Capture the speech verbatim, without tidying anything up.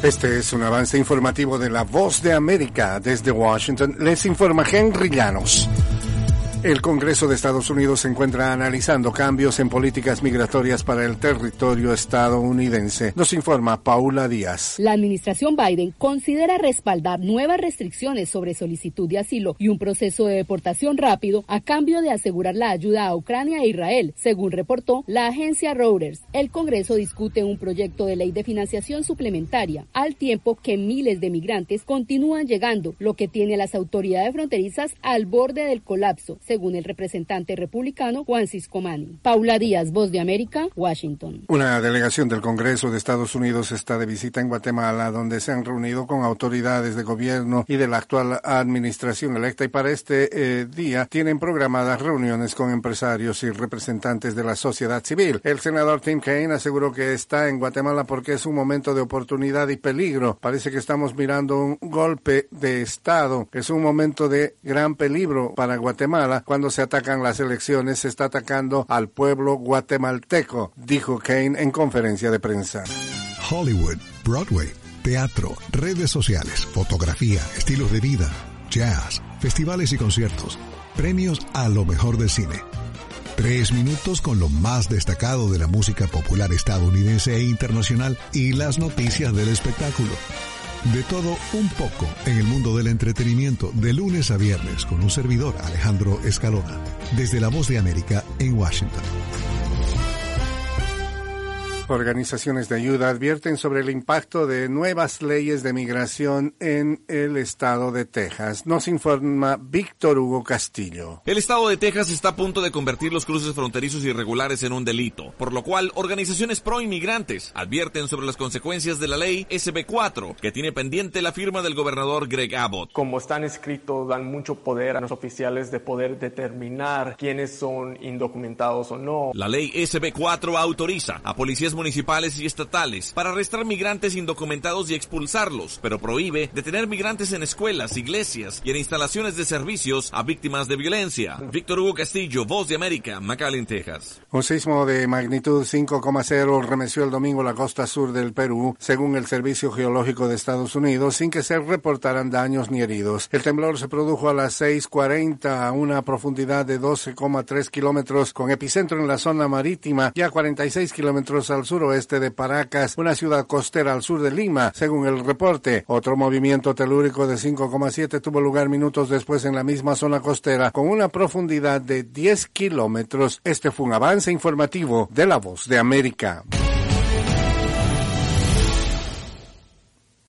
Este es un avance informativo de La Voz de América. Desde Washington les informa Henry Llanos. El Congreso de Estados Unidos se encuentra analizando cambios en políticas migratorias para el territorio estadounidense. Nos informa Paula Díaz. La administración Biden considera respaldar nuevas restricciones sobre solicitud de asilo y un proceso de deportación rápido a cambio de asegurar la ayuda a Ucrania e Israel, según reportó la agencia Reuters. El Congreso discute un proyecto de ley de financiación suplementaria, al tiempo que miles de migrantes continúan llegando, lo que tiene a las autoridades fronterizas al borde del colapso, según el representante republicano Juan Ciscomani. Paula Díaz, Voz de América, Washington. Una delegación del Congreso de Estados Unidos está de visita en Guatemala, donde se han reunido con autoridades de gobierno y de la actual administración electa, y para este eh, día tienen programadas reuniones con empresarios y representantes de la sociedad civil. El senador Tim Kaine aseguró que está en Guatemala porque es un momento de oportunidad y peligro. Parece que estamos mirando un golpe de Estado. Es un momento de gran peligro para Guatemala. Cuando se atacan las elecciones, se está atacando al pueblo guatemalteco, dijo Kaine en conferencia de prensa. Hollywood, Broadway, teatro, redes sociales, fotografía, estilos de vida, jazz, festivales y conciertos, premios a lo mejor del cine. Tres minutos con lo más destacado de la música popular estadounidense e internacional y las noticias del espectáculo. De todo un poco en el mundo del entretenimiento, de lunes a viernes, con un servidor, Alejandro Escalona, desde La Voz de América en Washington. Organizaciones de ayuda advierten sobre el impacto de nuevas leyes de migración en el estado de Texas. Nos informa Víctor Hugo Castillo. El estado de Texas está a punto de convertir los cruces fronterizos irregulares en un delito, por lo cual organizaciones pro-inmigrantes advierten sobre las consecuencias de la ley S B cuatro, que tiene pendiente la firma del gobernador Greg Abbott. Como están escritos, dan mucho poder a los oficiales de poder determinar quiénes son indocumentados o no. La ley S B cuatro autoriza a policías municipales y estatales para arrestar migrantes indocumentados y expulsarlos, pero prohíbe detener migrantes en escuelas, iglesias y en instalaciones de servicios a víctimas de violencia. Víctor Hugo Castillo, Voz de América, McAllen, Texas. Un sismo de magnitud cinco coma cero remeció el domingo la costa sur del Perú, según el Servicio Geológico de Estados Unidos, sin que se reportaran daños ni heridos. El temblor se produjo a las seis cuarenta a una profundidad de doce coma tres kilómetros, con epicentro en la zona marítima y a cuarenta y seis kilómetros al suroeste de Paracas, una ciudad costera al sur de Lima, según el reporte. Otro movimiento telúrico de cinco coma siete tuvo lugar minutos después en la misma zona costera, con una profundidad de diez kilómetros. Este fue un avance informativo de La Voz de América.